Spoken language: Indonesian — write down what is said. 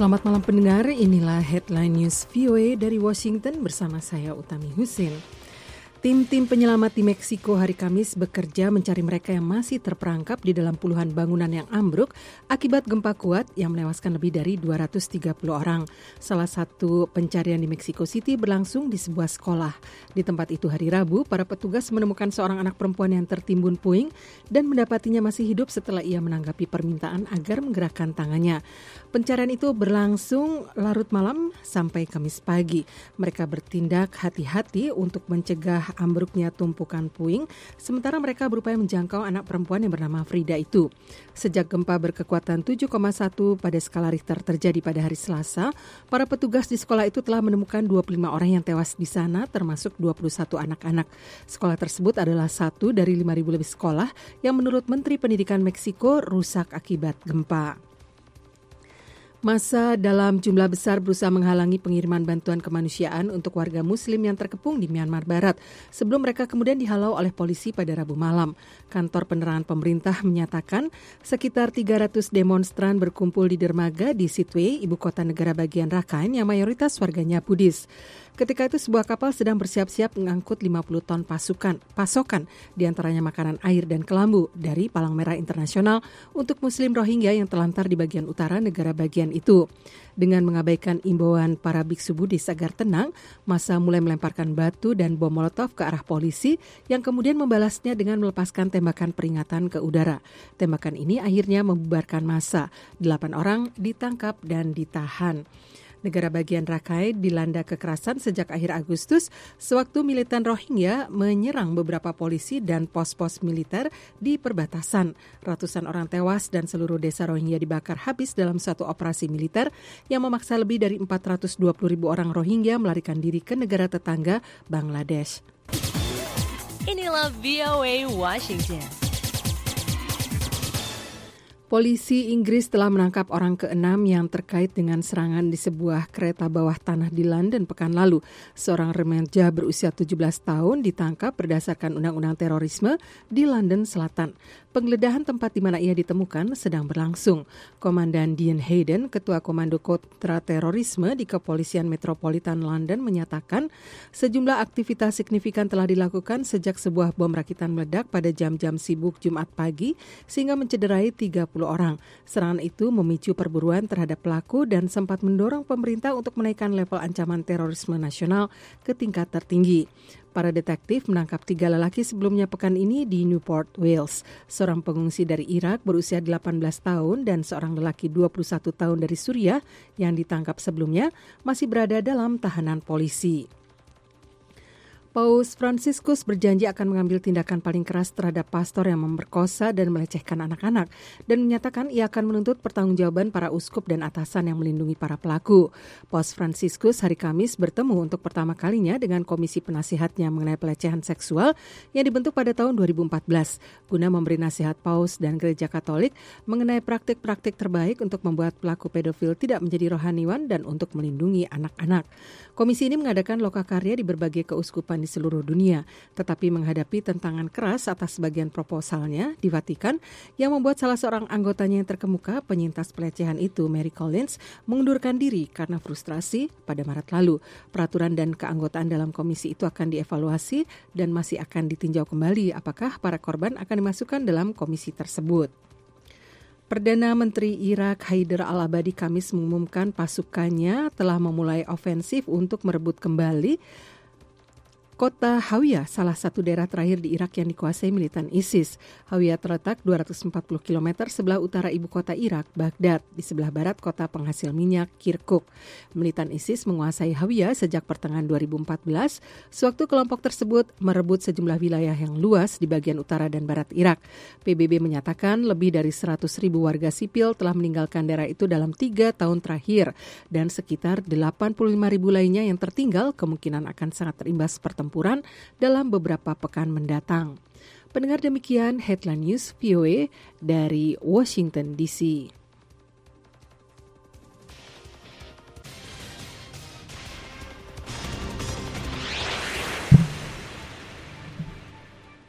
Selamat malam pendengar, inilah Headline News VOA dari Washington bersama saya Utami Husin. Tim-tim penyelamat di Meksiko hari Kamis bekerja mencari mereka yang masih terperangkap di dalam puluhan bangunan yang ambruk akibat gempa kuat yang menewaskan lebih dari 230 orang. Salah satu pencarian di Mexico City berlangsung di sebuah sekolah. Di tempat itu hari Rabu, para petugas menemukan seorang anak perempuan yang tertimbun puing dan mendapatinya masih hidup setelah ia menanggapi permintaan agar menggerakkan tangannya. Pencarian itu berlangsung larut malam sampai Kamis pagi. Mereka bertindak hati-hati untuk mencegah ambruknya tumpukan puing, sementara mereka berupaya menjangkau anak perempuan yang bernama Frida itu. Sejak gempa berkekuatan 7,1 pada skala Richter terjadi pada hari Selasa, para petugas di sekolah itu telah menemukan 25 orang yang tewas di sana, termasuk 21 anak-anak. Sekolah tersebut adalah satu dari 5.000 lebih sekolah yang menurut Menteri Pendidikan Meksiko rusak akibat gempa. Massa dalam jumlah besar berusaha menghalangi pengiriman bantuan kemanusiaan untuk warga Muslim yang terkepung di Myanmar Barat sebelum mereka kemudian dihalau oleh polisi pada Rabu malam. Kantor penerangan pemerintah menyatakan sekitar 300 demonstran berkumpul di dermaga di Sittwe, ibu kota negara bagian Rakhine yang mayoritas warganya Buddhis. Ketika itu sebuah kapal sedang bersiap-siap mengangkut 50 ton pasokan, diantaranya makanan air dan kelambu dari Palang Merah Internasional untuk Muslim Rohingya yang terlantar di bagian utara negara bagian itu. Dengan mengabaikan imbauan para biksu Buddhis agar tenang, massa mulai melemparkan batu dan bom molotov ke arah polisi yang kemudian membalasnya dengan melepaskan tembakan peringatan ke udara. Tembakan ini akhirnya membubarkan massa. 8 orang ditangkap dan ditahan. Negara bagian Rakhine dilanda kekerasan sejak akhir Agustus sewaktu militan Rohingya menyerang beberapa polisi dan pos-pos militer di perbatasan. Ratusan orang tewas dan seluruh desa Rohingya dibakar habis dalam suatu operasi militer yang memaksa lebih dari 420.000 orang Rohingya melarikan diri ke negara tetangga Bangladesh. Inilah VOA Washington. Polisi Inggris telah menangkap orang ke-6 yang terkait dengan serangan di sebuah kereta bawah tanah di London pekan lalu. Seorang remaja berusia 17 tahun ditangkap berdasarkan undang-undang terorisme di London Selatan. Penggeledahan tempat di mana ia ditemukan sedang berlangsung. Komandan Dean Hayden, Ketua Komando Kontraterorisme di Kepolisian Metropolitan London menyatakan sejumlah aktivitas signifikan telah dilakukan sejak sebuah bom rakitan meledak pada jam-jam sibuk Jumat pagi sehingga mencederai 30 orang. Serangan itu memicu perburuan terhadap pelaku dan sempat mendorong pemerintah untuk menaikkan level ancaman terorisme nasional ke tingkat tertinggi. Para detektif menangkap 3 lelaki sebelumnya pekan ini di Newport, Wales. Seorang pengungsi dari Irak berusia 18 tahun dan seorang lelaki 21 tahun dari Suriah yang ditangkap sebelumnya masih berada dalam tahanan polisi. Paus Fransiskus berjanji akan mengambil tindakan paling keras terhadap pastor yang memperkosa dan melecehkan anak-anak dan menyatakan ia akan menuntut pertanggungjawaban para uskup dan atasan yang melindungi para pelaku. Paus Fransiskus hari Kamis bertemu untuk pertama kalinya dengan komisi penasihatnya mengenai pelecehan seksual yang dibentuk pada tahun 2014 guna memberi nasihat Paus dan Gereja Katolik mengenai praktik-praktik terbaik untuk membuat pelaku pedofil tidak menjadi rohaniwan dan untuk melindungi anak-anak. Komisi ini mengadakan lokakarya di berbagai keuskupan di seluruh dunia, tetapi menghadapi tentangan keras atas sebagian proposalnya di Vatikan yang membuat salah seorang anggotanya yang terkemuka, penyintas pelecehan itu, Mary Collins, mengundurkan diri karena frustrasi pada Maret lalu. Peraturan dan keanggotaan dalam komisi itu akan dievaluasi dan masih akan ditinjau kembali apakah para korban akan dimasukkan dalam komisi tersebut. Perdana Menteri Irak Haider al-Abadi Kamis mengumumkan pasukannya telah memulai ofensif untuk merebut kembali kota Hawiyah, salah satu daerah terakhir di Irak yang dikuasai militan ISIS. Hawiyah terletak 240 km sebelah utara ibu kota Irak, Baghdad, di sebelah barat kota penghasil minyak Kirkuk. Militan ISIS menguasai Hawiyah sejak pertengahan 2014, sewaktu kelompok tersebut merebut sejumlah wilayah yang luas di bagian utara dan barat Irak. PBB menyatakan lebih dari 100.000 warga sipil telah meninggalkan daerah itu dalam 3 tahun terakhir, dan sekitar 85.000 lainnya yang tertinggal kemungkinan akan sangat terimbas pertempuran dalam beberapa pekan mendatang. Pendengar, demikian Headline News VOA dari Washington DC.